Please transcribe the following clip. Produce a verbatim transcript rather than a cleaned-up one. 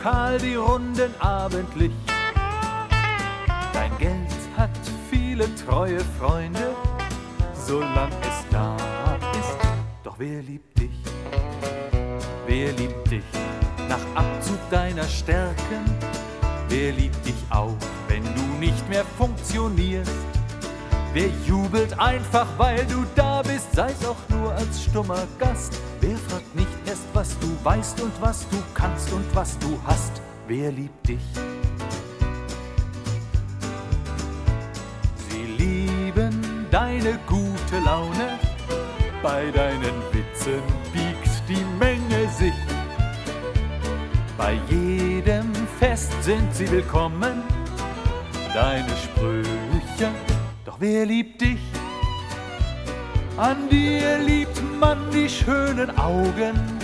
Lokal die Runden abendlich. Dein Geld hat viele treue Freunde, solang es da ist. Doch wer liebt dich? Wer liebt dich nach Abzug deiner Stärken? Wer liebt dich auch, wenn du nicht mehr funktionierst? Wer jubelt einfach, weil du da bist, sei's auch nur als stummer Gast? Wer fragt nicht erst, was du weißt und was du kannst und was du hast? Wer liebt dich? Sie lieben deine gute Laune, bei deinen Witzen biegt die Menge sich. Bei jedem Fest sind sie willkommen, deine Sprüche. Doch wer liebt dich? An dir liebt man die schönen Augen,